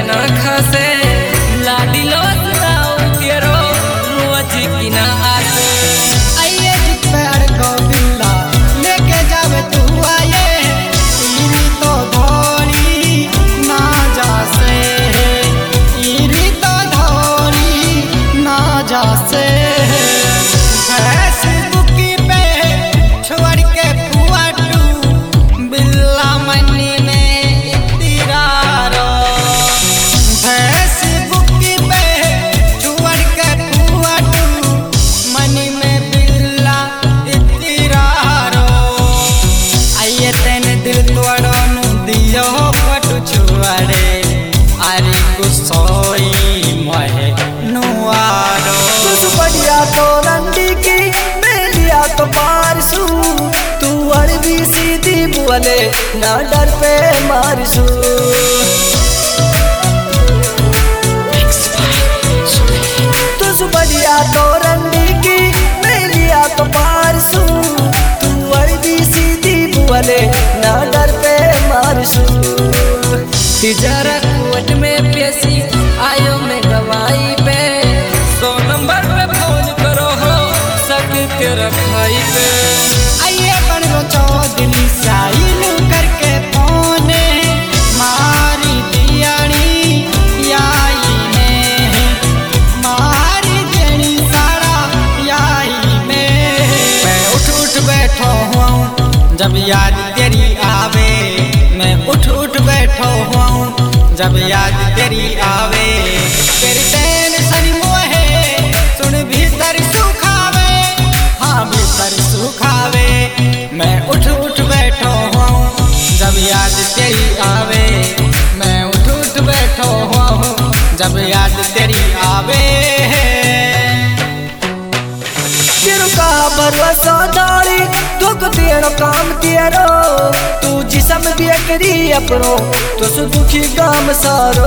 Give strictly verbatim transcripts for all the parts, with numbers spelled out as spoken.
ना खासे लाडी लो सताओ तेरो रोज की ना आसे आइए जित पे अड़को बिल्ला लेके जावे तू आए इरी तो धोरी ना जासे इरी तो धोरी ना जासे तो रंडी की मेलिया तो पारसू तू अड़बी सीधी बोले ना डर पे मारसू तू बढ़िया तो रंडी की मेलिया तो पारसू तू अड़बी सीधी बोले ना डर पे मारसू तिजारा कुवट में पेशी आयो में गवाई पे सौ नंबर पे फोन करो हो सके तेरा भाई पे आइए बड़ो चौधरी साइल करके फोन मारी दियानी याई ने मारी देनी सारा याई में मैं उठ उठ बैठो हूँ जब याद तेरी आवे मैं उठ उठ बैठो हूँ जब याद तेरी आवे तेरी टेंशन मोहे सुन भीतर सुखावे हाँ भीतर सुखावे मैं उठ उठ बैठो हूँ जब याद तेरी आवे मैं उठ उठ बैठो हूँ जब याद तेरी आवे तेरो का भरोसा दारी दुख तेरो काम तेरो तू जिसम भी करी अपनो तो सु दुखी गाम सारो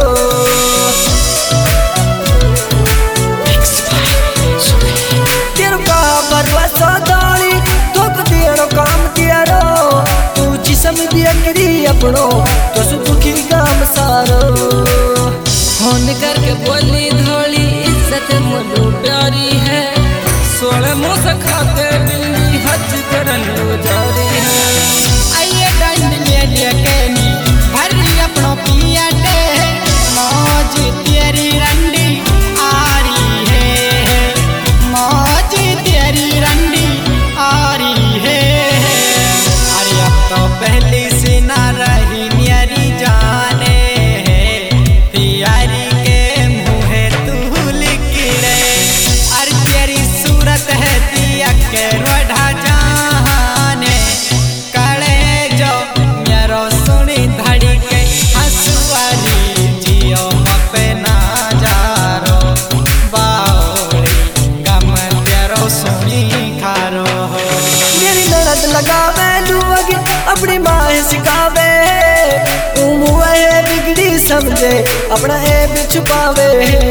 तेरो का भरोसा दारी दुख तेरो काम तेरो तू जिसम भी करी अपनो तो सु दुखी गाम सारो फोन करके बोली धोली इज्जत मुझे प्यारी है सोलह मुँह खाते बिल्ली हज करन जारी है आइए डंड ले लिया कहनी भरी अपनो पिया टे मौज तेरी रंडी आ रही है मौज तेरी रंडी आ रही है अरे अब तो पहली से ना रही न्यारी जाने प्यारी के मुँहे तू लिखड़े अरे तेरी सूरत है दिया के रोढ़ा जाने कड़े जो मेरो सुनी धड़ी के हंसवाली जियो मपे ना जारो बावली गम तेरो सुनी खारो मेरी ननद लगावे लुवगी अपनी माँ सिखावे उमुए बिगड़ी समझे अपना है भी छुपावे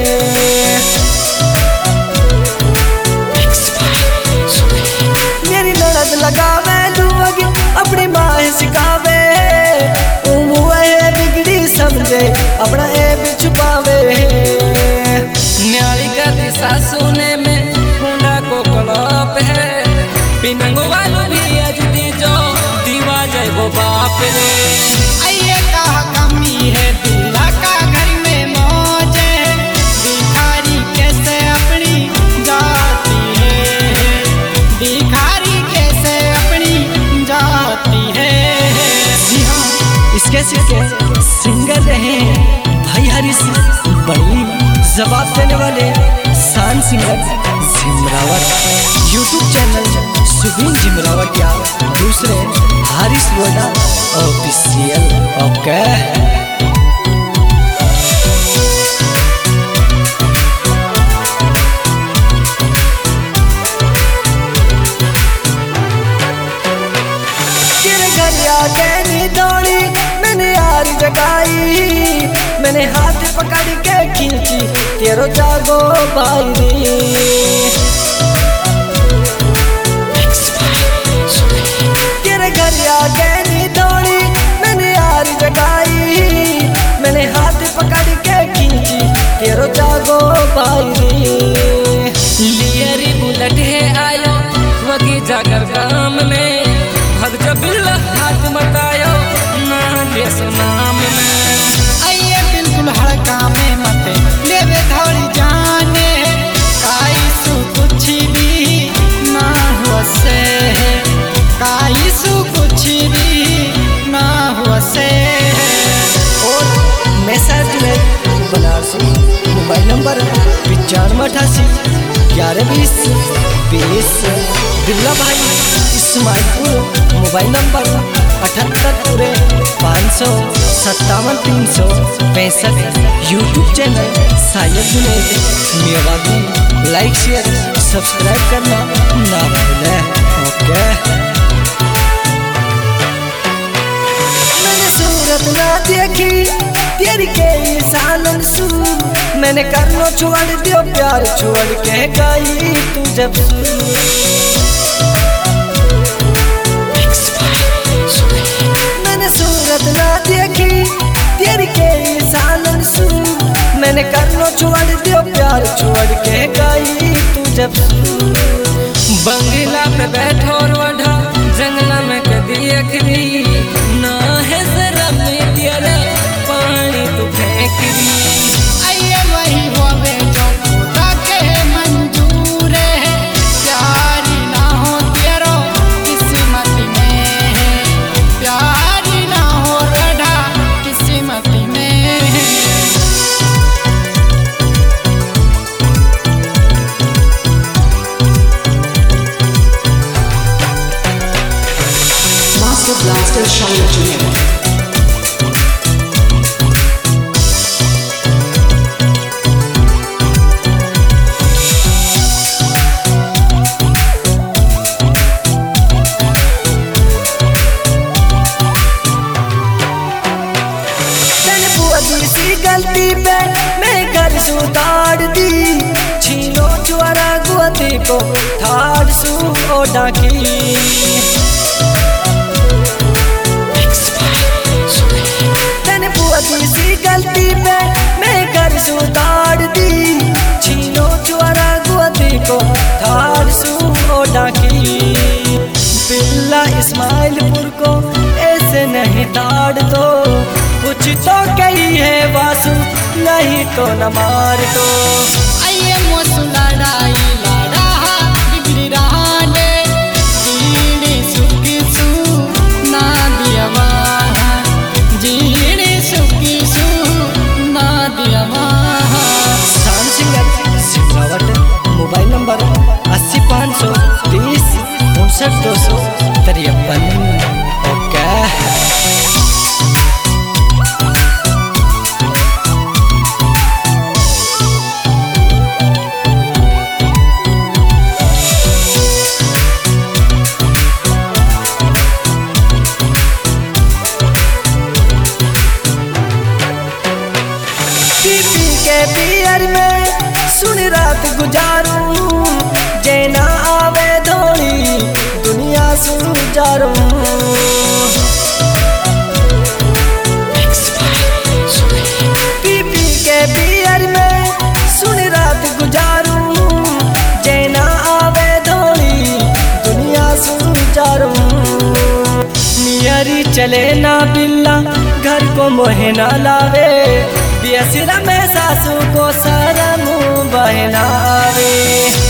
मेरी ननद लगावे लुवगी अपनी माँ सिखावे उमुए बिगड़ी समझे अपना है भी छुपावे न्याली का दिशा सुने में हुंडा को कलाप है पिनंगो वालों भी अजदी जो दीवा जाए वो बाप रे आइए कहा कमी है दूल्हा का घर में मौज भिखारी कैसे अपनी जाती है भिखारी कैसे अपनी जाती है जी हाँ इसके सिर्फ सिंगर रहे भाई हरीश बड़ी जवाब देने वाले Shaan singer Jimrawat YouTube channel Subeen Jimrawat या दूसरे हारिस लोडा ऑफिशियल ओके तेरे घर आके नी दौड़ी मैंने यार जगाई मैंने हाथ पकड़ के खींची तेरो जागो भाई तेरे घर आके नी दौड़ी मैंने यार जगाई मैंने हाथ पकड़ के बनारसी। मोबाइल नंबर पचानवे अठासी ग्यारह बीस बीस। बिरला भाई इस्माइलपुर। मोबाइल नंबर अठहत्तर पूरे पाँच सौ सत्तावन तीन सौ पैंसठ। YouTube channel Sayad Junaid Mewati. Like share subscribe करना ना भूलें। ओके। मैंने सूरत ना देखी तेरी के सालन सू, मैंने करनो छोड़ दियो प्यार छोड़ के गई तू जब मैंने सूरत ना देखी तेरी के सालन सू, मैंने करनो छोड़ दियो प्यार छोड़ के गई तू जब बंगला पे बैठो वढ़ा जंगला में कदी अखरी ना है जरा में तेरा पानी तू फेंक दी। आइए वही होवे जो खुदा के मंजूर है, प्यार ना हो तेरो किस्मत में है, प्यार ना हो रढ़ा किस्मत में है। Master Blaster Shine Junior सी गलती पे मैं घर सुधार दी, छीनो चुरा गुआती को थाड़ सू ओ डाकी। तने बुआ सी गलती पे मैं घर सुधार दी, छीनो चुरा गुआती को थाड़ सू ओ डाकी। बिल्ला इस्माइलपुर को ऐसे नहीं ताड़ दो, कुछ तो कही है वासु नहीं तो न मार दो। आइए मोसु लड़ाई लड़ा बिगड़ी रहा ने, जीने सुखी सू ना दिया वहाँ, जीने सुखी सू ना दिया वहाँ। शान सिंगर सिंगावट। मोबाइल नंबर अस्सी पाँच सौ तीस उनसठ दो सौ तिरपन। ओके। बियर में सुन रात गुजारूं, जेना आवे धोनी दुनिया सुजारूं। पी पी के बियर में सुन रात गुजारूं, जेना आवे धोनी दुनिया सुजारूं। मियारी चले ना बिल्ला घर को मोहे ना लावे, बेसिरा में सासू को शर्म बहनावे।